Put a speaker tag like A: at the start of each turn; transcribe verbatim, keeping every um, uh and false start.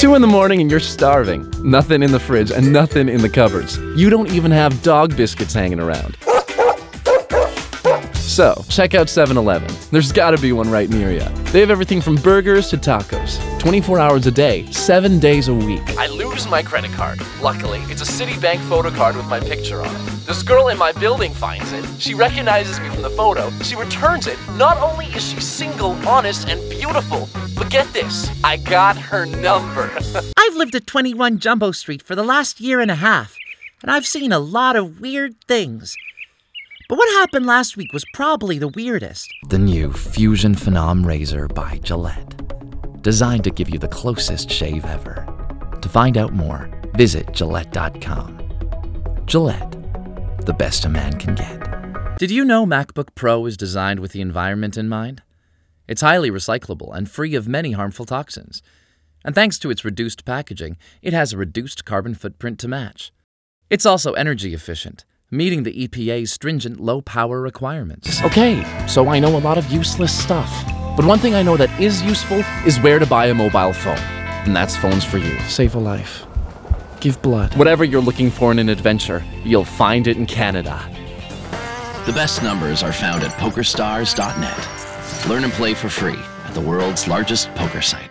A: Two in the morning and you're starving. Nothing in the fridge and nothing in the cupboards. You don't even have dog biscuits hanging around. So, check out seven eleven. There's gotta be one right near you. They have everything from burgers to tacos. twenty-four hours a day, seven days a week. I lose my credit card. Luckily, it's a Citibank photo card with my picture on it. This girl in my building finds it. She recognizes me from the photo. She returns it. Not only is she single, honest, and beautiful, but get this, I got her number.
B: I've lived at twenty-one Jumbo Street for the last year and a half, and I've seen a lot of weird things. But what happened last week was probably the weirdest.
C: The new Fusion Phenom Razor by Gillette. Designed to give you the closest shave ever. To find out more, visit Gillette dot com. Gillette, the best a man can get.
B: Did you know MacBook Pro is designed with the environment in mind? It's highly recyclable and free of many harmful toxins. And thanks to its reduced packaging, it has a reduced carbon footprint to match. It's also energy efficient, meeting the E P A's stringent low-power requirements.
A: Okay, so I know a lot of useless stuff. But one thing I know that is useful is where to buy a mobile phone. And that's Phones for You. Save a life. Give blood. Whatever you're looking for in an adventure, you'll find it in Canada.
D: The best numbers are found at poker stars dot net. Learn and play for free at the world's largest poker site.